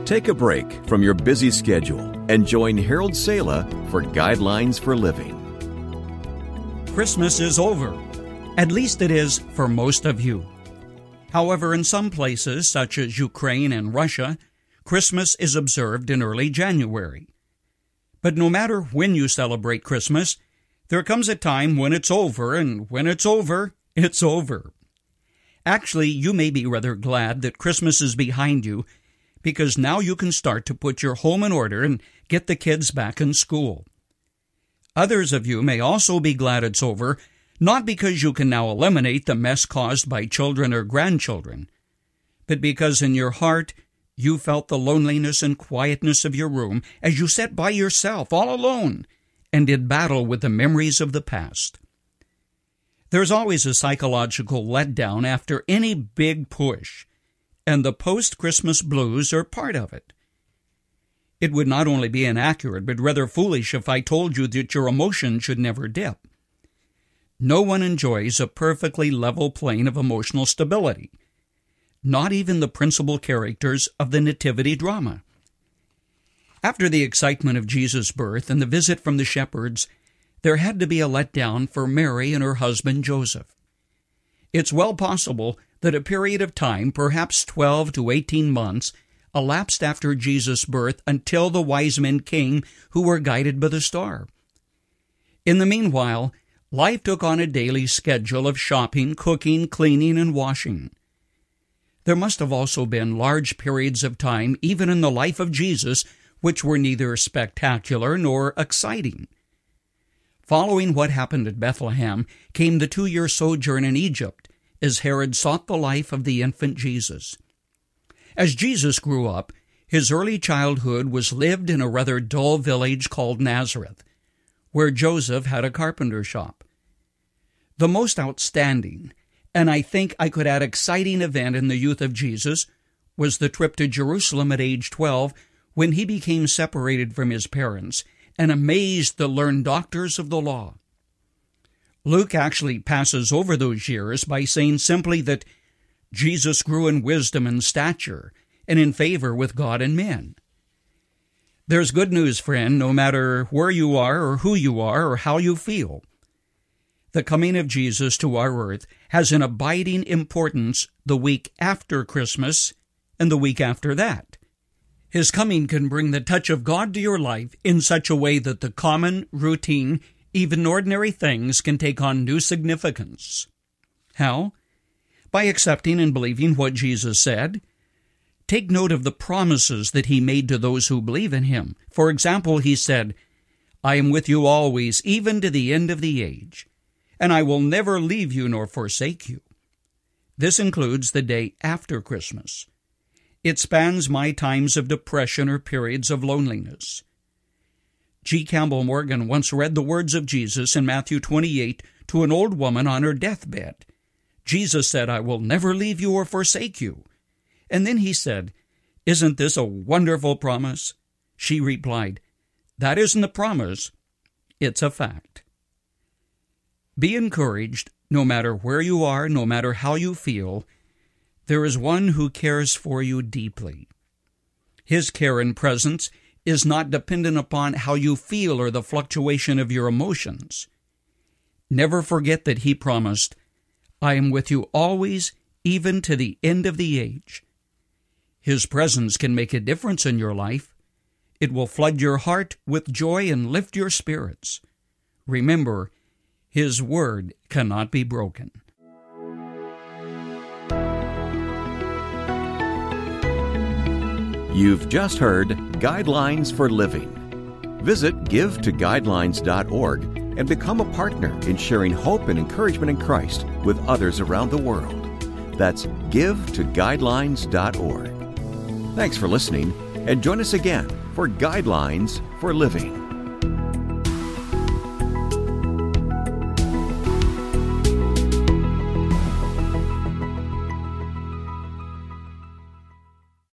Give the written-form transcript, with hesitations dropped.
Take a break from your busy schedule and join Harold Sala for Guidelines for Living. Christmas is over. At least it is for most of you. However, in some places, such as Ukraine and Russia, Christmas is observed in early January. But no matter when you celebrate Christmas, there comes a time when it's over, and when it's over, it's over. Actually, you may be rather glad that Christmas is behind you, because now you can start to put your home in order and get the kids back in school. Others of you may also be glad it's over, not because you can now eliminate the mess caused by children or grandchildren, but because in your heart you felt the loneliness and quietness of your room as you sat by yourself all alone and did battle with the memories of the past. There's always a psychological letdown after any big push, and the post-Christmas blues are part of it. It would not only be inaccurate, but rather foolish if I told you that your emotion should never dip. No one enjoys a perfectly level plane of emotional stability, not even the principal characters of the nativity drama. After the excitement of Jesus' birth and the visit from the shepherds, there had to be a letdown for Mary and her husband Joseph. It's well possible that a period of time, perhaps 12 to 18 months, elapsed after Jesus' birth until the wise men came who were guided by the star. In the meanwhile, life took on a daily schedule of shopping, cooking, cleaning, and washing. There must have also been large periods of time, even in the life of Jesus, which were neither spectacular nor exciting. Following what happened at Bethlehem came the 2-year sojourn in Egypt, as Herod sought the life of the infant Jesus. As Jesus grew up, his early childhood was lived in a rather dull village called Nazareth, where Joseph had a carpenter shop. The most outstanding, and I think I could add exciting event in the youth of Jesus, was the trip to Jerusalem at age 12, when he became separated from his parents and amazed the learned doctors of the law. Luke actually passes over those years by saying simply that Jesus grew in wisdom and stature and in favor with God and men. There's good news, friend, no matter where you are or who you are or how you feel. The coming of Jesus to our earth has an abiding importance the week after Christmas and the week after that. His coming can bring the touch of God to your life in such a way that the common, routine, even ordinary things can take on new significance. How? By accepting and believing what Jesus said. Take note of the promises that he made to those who believe in him. For example, he said, "I am with you always, even to the end of the age, and I will never leave you nor forsake you." This includes the day after Christmas. It spans my times of depression or periods of loneliness. G. Campbell Morgan once read the words of Jesus in Matthew 28 to an old woman on her deathbed. Jesus said, "I will never leave you or forsake you." And then he said, "Isn't this a wonderful promise?" She replied, "That isn't a promise, it's a fact." Be encouraged, no matter where you are, no matter how you feel. There is one who cares for you deeply. His care and presence is not dependent upon how you feel or the fluctuation of your emotions. Never forget that he promised, "I am with you always, even to the end of the age." His presence can make a difference in your life. It will flood your heart with joy and lift your spirits. Remember, his word cannot be broken. You've just heard Guidelines for Living. Visit givetoguidelines.org and become a partner in sharing hope and encouragement in Christ with others around the world. That's givetoguidelines.org. Thanks for listening, and join us again for Guidelines for Living.